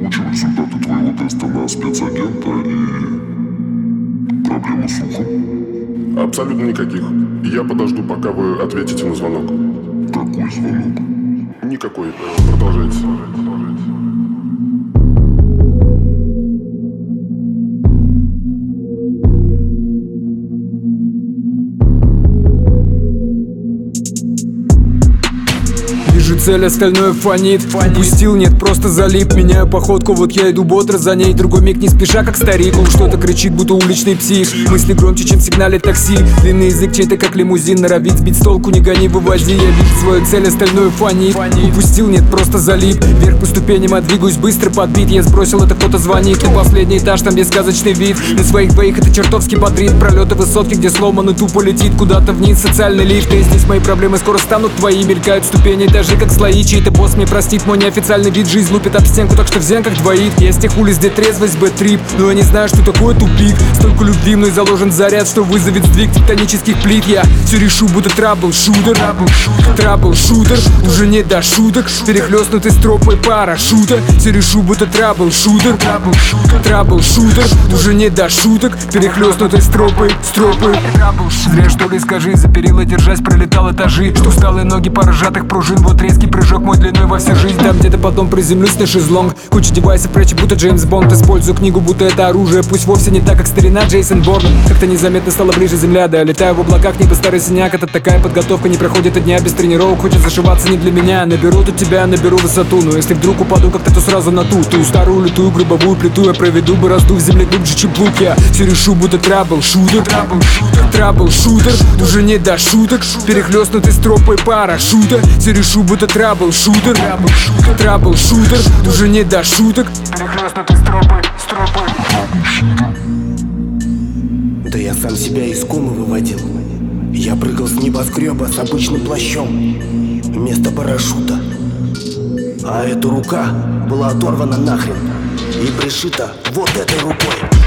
Получил результаты твоего теста на спецагента и проблемы с ухом? Абсолютно никаких. Я подожду, пока вы ответите на звонок. Какой звонок? Никакой. Продолжайте. Вижу цель, остальное фонит. Упустил, нет, просто залип. Меняю походку, вот я иду бодро за ней. Другой миг не спеша, как старик. Он что-то кричит, будто уличный псих. Мысли громче, чем сигналит такси. Длинный язык чей-то, как лимузин. Норовит сбить с толку, не гони, вывози. Я вижу свою цель, остальное фонит. Упустил, нет, просто залип. Вверх по ступеням, я двигаюсь быстро под бит. Я сбросил, это кто-то звонит. На последний этаж, там есть сказочный вид. На своих двоих это чертовски бодрит. Пролеты высотки, где сломан и тупо летит куда-то вниз социальный лифт. И здесь мои проблемы скоро станут твои. Мелькают ступени, даже как слои. Чей-то босс мне простит мой неофициальный вид. Жизнь лупит об стенку, так что в зенках двоит. Я с тех улиц, где трезвость, бэт-трип. Но я не знаю, что такое тупик. Столько любви мной заложен заряд, что вызовет сдвиг тектонических плит. Я все решу, будто трабл-шутер. Трабл-шутер, уже не до шуток. Перехлёстнутый стропой парашюта. Все решу, будто трабл-шутер. Трабл-шутер, уже не до шуток. Перехлёстнутый стропой. Зря, что ли, скажи, за перила держась пролетал этажи. Что усталые ноги пара сжатых пружин. Вот резкий прыжок мой длиной во всю жизнь. Там где-то потом приземлюсь на шезлонг. Куча девайсов прячу, будто Джеймс Бонд. Использую книгу, будто это оружие. Пусть вовсе не так, как старина Джейсон Борн. Как-то незаметно стала ближе земля. Да я летаю в облаках, небо старый синяк. Это такая подготовка, не проходит и дня без тренировок. Хочет зашиваться не для меня. Наберу тут тебя, наберу высоту. Но если вдруг упаду как-то, то сразу на ту старую лютую гробовую плиту я проведу борозду в земле глубже, чем плуг. Я все решу, будто трабл-шутер. Трабл-шутер, уже не до шуток. Перехлёстнутый стропой парашюта. Все решу, будто трабл-шутер. Трабл-шутер, уже не до шуток. Перехлёстнутый стропой. Да я сам себя из комы выводил. Я прыгал с небоскреба с обычным плащом вместо парашюта. А эта рука была оторвана нахрен и пришита вот этой рукой.